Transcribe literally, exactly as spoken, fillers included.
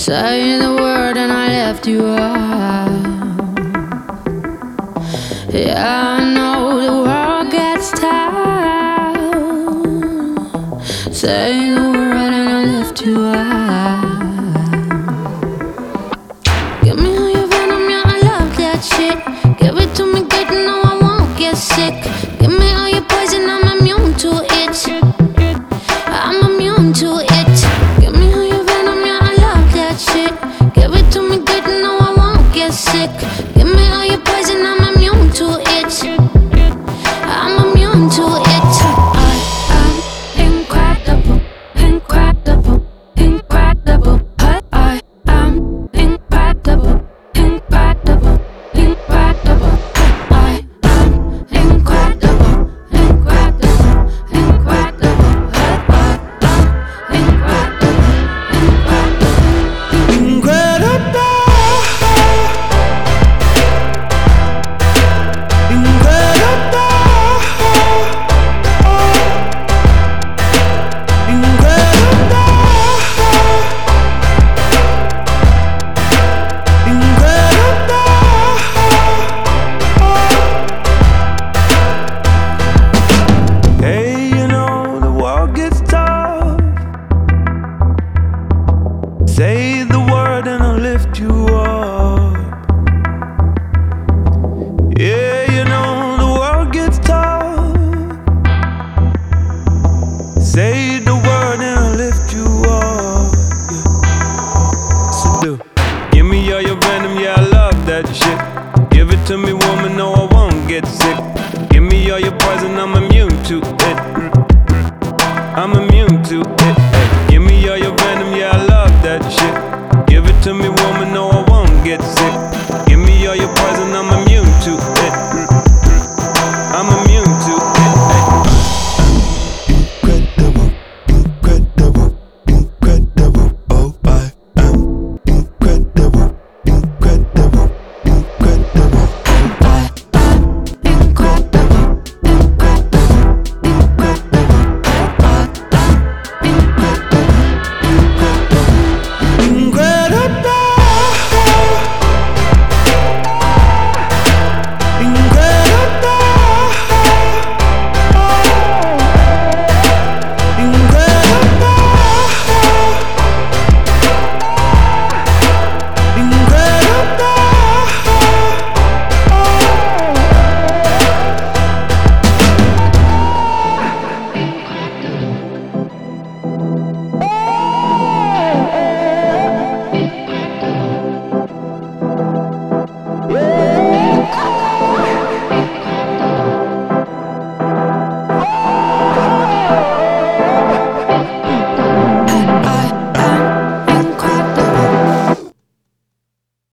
Say the word and I left you out. Yeah, I know the world gets tired. Say the word and I left you out. Give me all your venom, yeah, I love that shit. Give it to me good, no, I won't get sick. Give me all your poison, I'm immune to it. I'm immune to it. Give me all your venom, yeah, I love that shit. Give it to me good, no, I won't get sick. Give me all your poison, I'm immune to it. I'm immune to it. I am incredible, incredible, incredible. I, I am incredible, incredible, incredible. I am incredible, incredible, incredible. Hey, you know the world gets tough. Say the word and I'll lift you up. Yeah, you know the world gets tough. Say the word and I'll lift you up. Yeah. So do. Give me all your venom, yeah, I love that shit. Give it to me, woman, no, I won't get sick. Give me all your poison, I'm immune to it. I'm immune to it. Ay. Give me all your venom, yeah, I love that shit. Give it to me, woman,